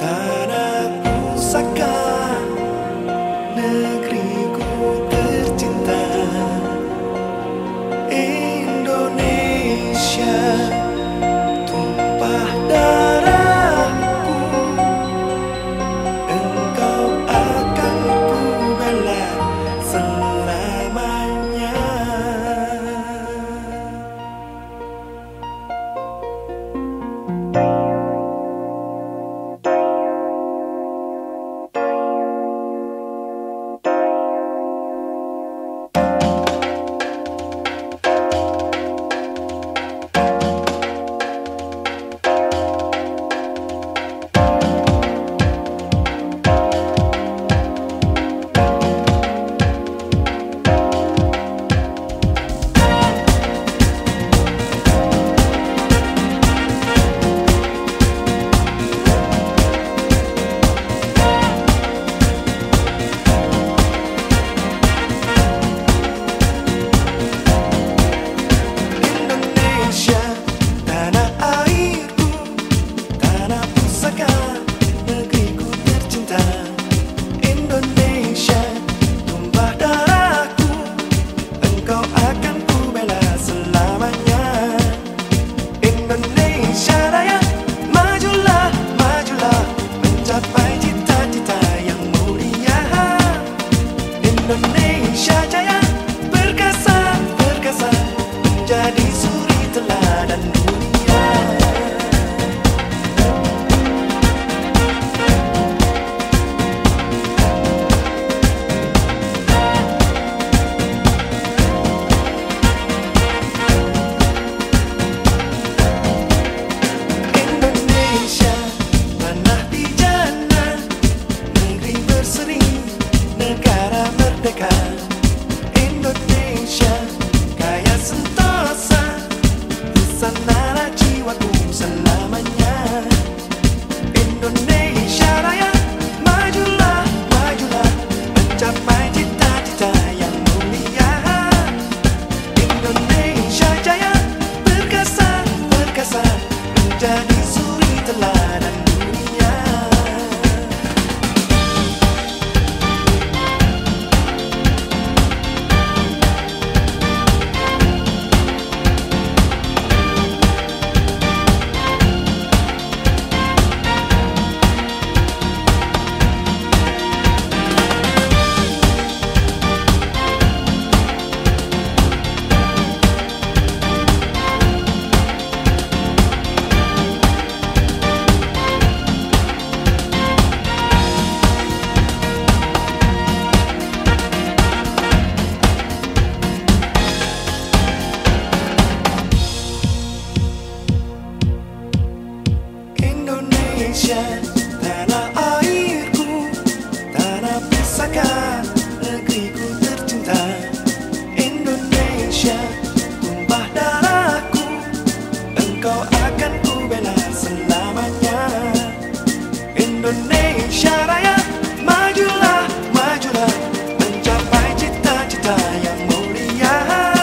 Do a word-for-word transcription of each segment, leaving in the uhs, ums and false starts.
tanah pusaka, negeriku tercinta, Indonesia, tumpah darahku, engkau akan ku bela selamanya. Indonesia jaya, perkasa, perkasa, menjadi suri teladan dunia. Indonesia, tanah pijana, negeri berseri, negara merdeka. Indonesia kaya sentosa, di sanalah jiwaku selamanya. Indonesia Raya, majulah, majulah, mencapai cita-cita yang mulia. Indonesia jaya, perkasa, perkasa, menjadi suri teladan dunia. Indonesia, tanah airku, tanah pusaka, negeriku tercinta. Indonesia, tumpah darahku, engkau akan ku bela selamanya. Indonesia Raya, majulah, majulah, mencapai cita-cita yang mulia.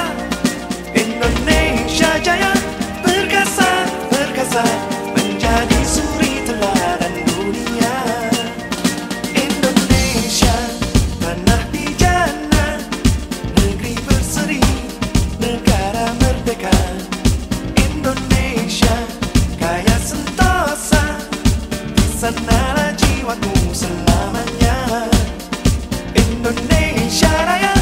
Indonesia jaya, perkasa, perkasa, menjadi suri teladan dunia. Indonesia, tanah pijana, negeri berseri, negara merdeka. Indonesia kaya sentosa, di sanalah jiwaku selamanya. Indonesia Raya,